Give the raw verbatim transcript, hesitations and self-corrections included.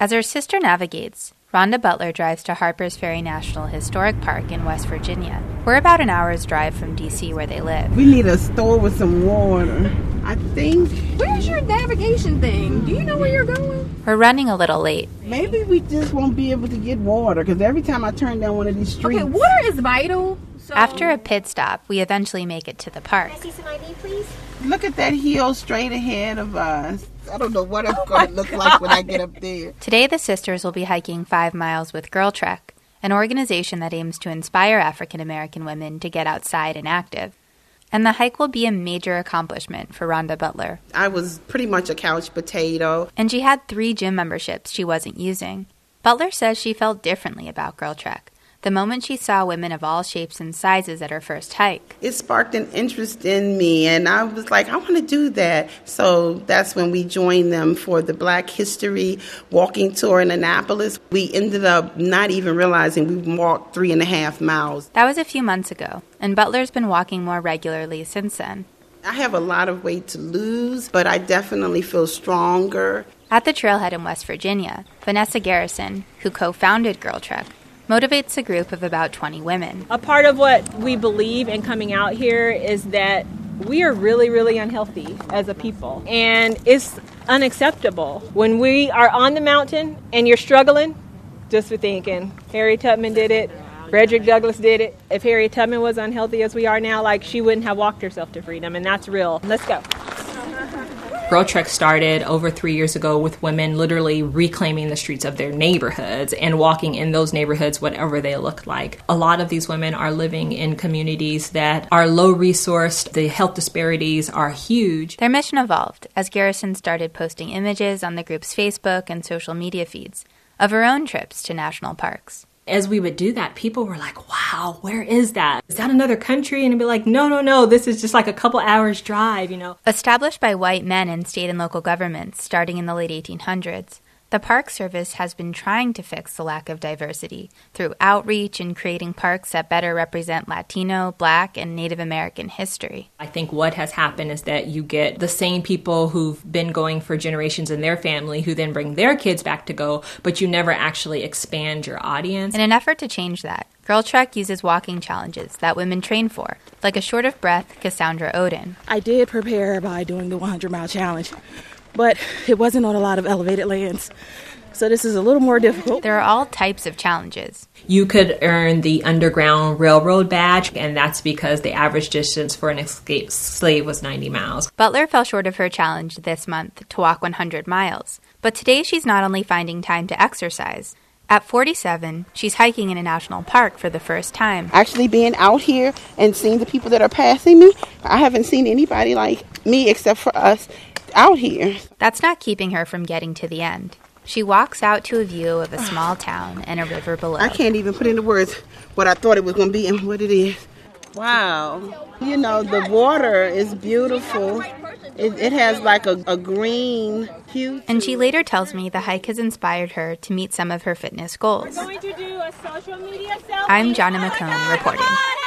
As her sister navigates, Rhonda Butler drives to Harpers Ferry National Historic Park in West Virginia. We're about an hour's drive from D C where they live. We need a store with some water, I think. Where's your navigation thing? Do you know where you're going? We're running a little late. Maybe we just won't be able to get water, because every time I turn down one of these streets... Okay, water is vital. So... After a pit stop, we eventually make it to the park. Can I see some I D, please? Look at that hill straight ahead of us. I don't know what it's oh going to look God. like when I get up there. Today, the sisters will be hiking five miles with Girl Trek, an organization that aims to inspire African-American women to get outside and active. And the hike will be a major accomplishment for Rhonda Butler. I was pretty much a couch potato. And she had three gym memberships she wasn't using. Butler says she felt differently about Girl Trek the moment she saw women of all shapes and sizes at her first hike. It sparked an interest in me, and I was like, I want to do that. So that's when we joined them for the Black History Walking Tour in Annapolis. We ended up not even realizing we walked three and a half miles. That was a few months ago, and Butler's been walking more regularly since then. I have a lot of weight to lose, but I definitely feel stronger. At the trailhead in West Virginia, Vanessa Garrison, who co-founded Girl Trek, motivates a group of about twenty women. A part of what we believe in coming out here is that we are really, really unhealthy as a people. And it's unacceptable. When we are on the mountain and you're struggling, just for thinking, Harriet Tubman did it, Frederick Douglass did it. If Harriet Tubman was unhealthy as we are now, like, she wouldn't have walked herself to freedom, and that's real. Let's go. Girl Trek started over three years ago with women literally reclaiming the streets of their neighborhoods and walking in those neighborhoods, whatever they look like. A lot of these women are living in communities that are low-resourced. The health disparities are huge. Their mission evolved as Garrison started posting images on the group's Facebook and social media feeds of her own trips to national parks. As we would do that, people were like, wow, where is that? Is that another country? And it'd be like, no, no, no, this is just like a couple hours drive, you know. Established by white men in state and local governments starting in the late eighteen hundreds, the Park Service has been trying to fix the lack of diversity through outreach and creating parks that better represent Latino, Black, and Native American history. I think what has happened is that you get the same people who've been going for generations in their family who then bring their kids back to go, but you never actually expand your audience. In an effort to change that, Girl Trek uses walking challenges that women train for, like a short-of-breath Cassandra Odin. I did prepare by doing the hundred mile challenge, but it wasn't on a lot of elevated lands. So this is a little more difficult. There are all types of challenges. You could earn the Underground Railroad badge, and that's because the average distance for an escaped slave was ninety miles. Butler fell short of her challenge this month to walk one hundred miles. But today she's not only finding time to exercise. At forty-seven, she's hiking in a national park for the first time. Actually being out here and seeing the people that are passing me, I haven't seen anybody like me except for us out here. That's not keeping her from getting to the end. She walks out to a view of a small town and a river below. I can't even put into words what I thought it was going to be and what it is. Wow. You know, the water is beautiful. It, it has like a, a green hue. And she later tells me the hike has inspired her to meet some of her fitness goals. We're going to do a social media selfie. I'm Jonna McCone reporting.